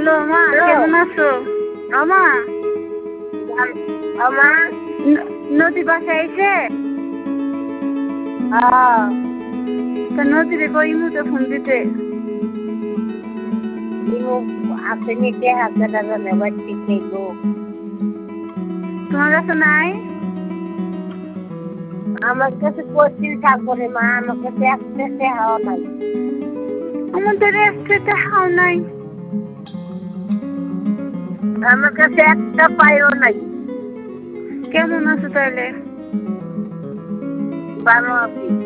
Hello মা, কেমন আছো? আমা, আমার নদী বাসায় আইছে? তা নদীরে কইমু তো ফোন দিতে। আপনি নিতে হাতে টাকা নেবার ঠিক নেই গো। তোমার কাছে নাই? আমার কাছে কোচিং থাকবো রে মা, আমার কাছে একটা হাওয়া নাই। আমাদের একসাথে হাও নাই। আমার কাছে একটা পায়ও নাই। কেমন আছো তাহলে? ভালো আছি।